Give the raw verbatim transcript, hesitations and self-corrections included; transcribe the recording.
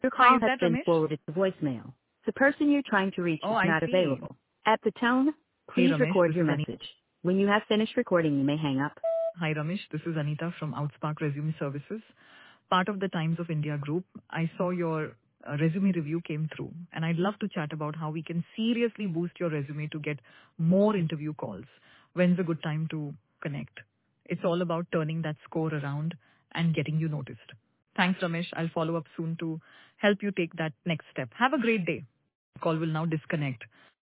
Your Hi, call is has that been Ramesh? forwarded to voicemail. The person you're trying to reach Oh, is I not see. available. At the tone, Hey, please Ramesh, record this your is Anita. message. When you have finished recording, you may hang up. Hi, Ramesh. This is Anita from Outspark Resume Services, part of the Times of India group. I saw your uh, resume review came through, and I'd love to chat about how we can seriously boost your resume to get more interview calls. When's a good time to connect? It's all about turning that score around and getting you noticed. Thanks, Ramesh. I'll follow up soon to help you take that next step. Have a great day. Call will now disconnect.